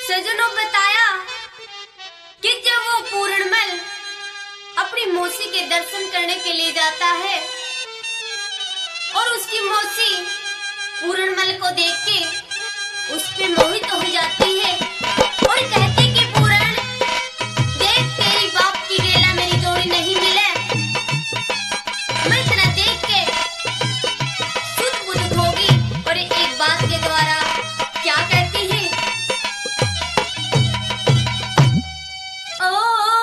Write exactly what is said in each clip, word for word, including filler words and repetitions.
सजनों बताया कि जब वो पूर्णमल अपनी मौसी के दर्शन करने के लिए जाता है और उसकी मौसी पूर्णमल को देख के उस पे मोहित हो जाती है और कहती कि पूरण देख तेरी बाप की गेला मेरी जोड़ी नहीं मिले, मैं इतना देख के सुध बुध होगी और एक बात के द्वारा क्या कहती है, ओ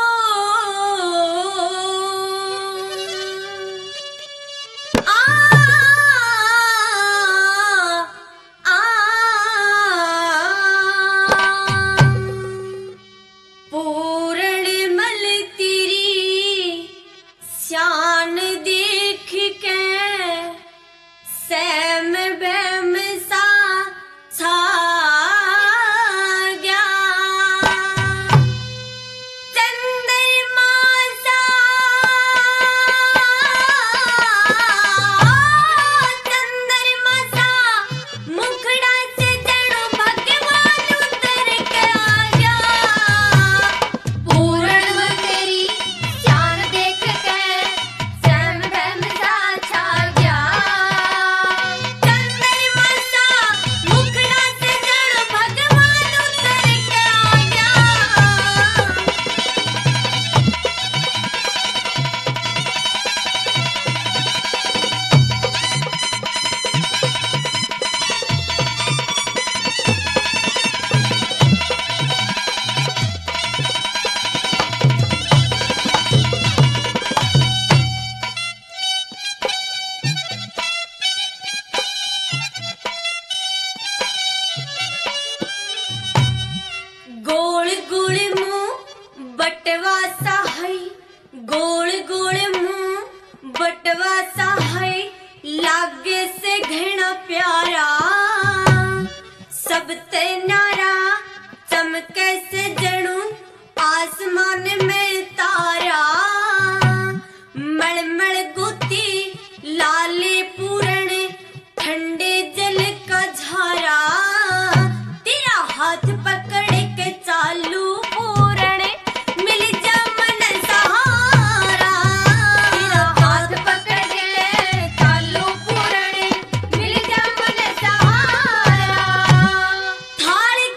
शान देख के सैम बैम सा छा गया, चंद्रमा सा चंद्रमा सा मुखड़ा से जड़ो भगवान उतर के आ गया, पूर्ण तेरी शान देख के गोल गोल मुंह बटवा सा है, गोल गोल मुंह बटवा सा है, लागे से घना प्यारा, सब ते नारा चमके से जणू आसमान में तारा, मलमल गोती लाले पूरण ठंडे जल का झारा, तेरा हाथ पकड़ के चालू पूरण मिल जा मन सहारा, तेरा हाथ पकड़ के चालू पूरण मिल जा मन सहारा, थाल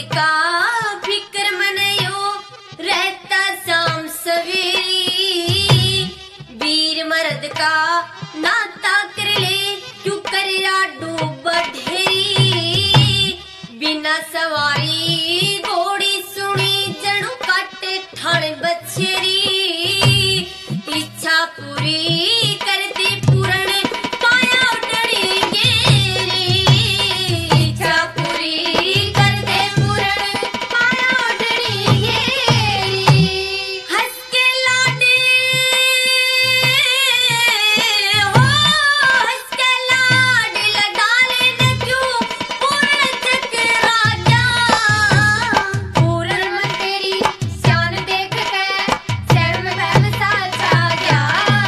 का फिक्र मनायो रहता शाम सवेरी। वीर मर्द का नाता कर ले क्यों करिया डूब ढेरी। बिना सवारी घोड़ी सुनी जणु काटे ठाण बछेरी। इच्छा पूरी करती पूरण पाया उठड़ी गेरी। इच्छा पूरी करते पूरण पाया उठड़ी गेरी। हंस के लाडे हो हंस के लाड लडाले न क्यों पूरण चकरा जा। पूरण मन तेरी शान देख के शहर में बहम सा छा गया।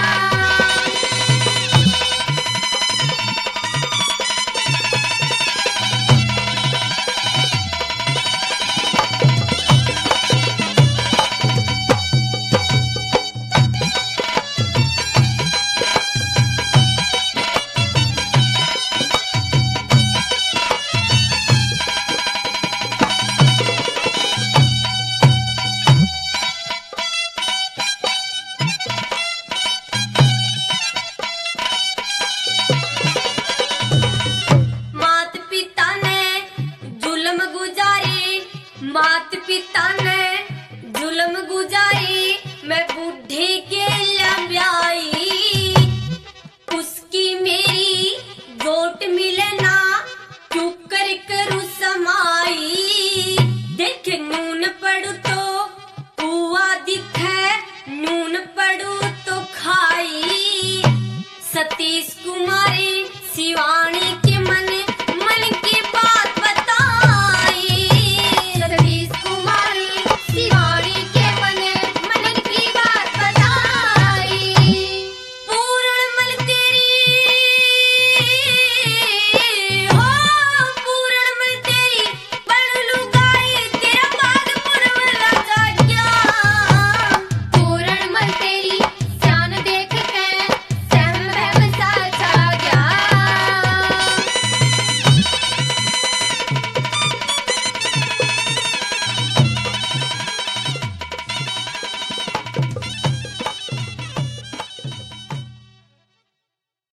मात पिता ने जुल्म गुजारी। मात पिता ने जुल्म गुजारी मैं बूढ़ी के लिए ब्याई।